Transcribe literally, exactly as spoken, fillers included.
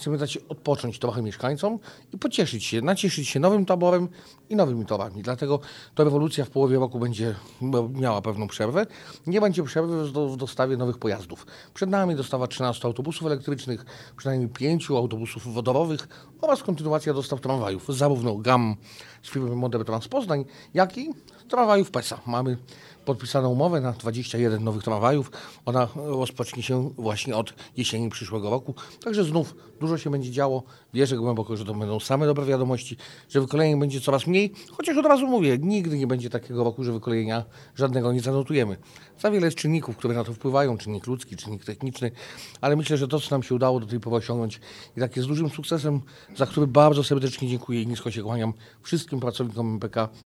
chcemy dać odpocząć trochę mieszkańcom i pocieszyć się, nacieszyć się nowym taborem i nowymi torami. Dlatego to rewolucja w połowie roku będzie miała pewną przerwę. Nie będzie przerwy w dostawie nowych pojazdów. Przed nami dostawa trzynastu autobusów elektrycznych, przynajmniej pięciu autobusów wodorowych oraz kontynuacja dostaw tramwajów, zarówno GAM z firmy Modern Trans Poznań, jak i tramwajów PESA. Mamy podpisaną umowę na dwadzieścia jeden nowych tramwajów. Ona rozpocznie się właśnie od jesieni przyszłego roku. Także znów dużo się będzie działo. Wierzę głęboko, że to będą same dobre wiadomości, że wykolejeń będzie coraz mniej. Chociaż od razu mówię, nigdy nie będzie takiego roku, że wykolejenia żadnego nie zanotujemy. Za wiele jest czynników, które na to wpływają. Czynnik ludzki, czynnik techniczny. Ale myślę, że to, co nam się udało do tej pory osiągnąć i tak jest dużym sukcesem, za który bardzo serdecznie dziękuję i nisko się kłaniam wszystkim pracownikom M P K.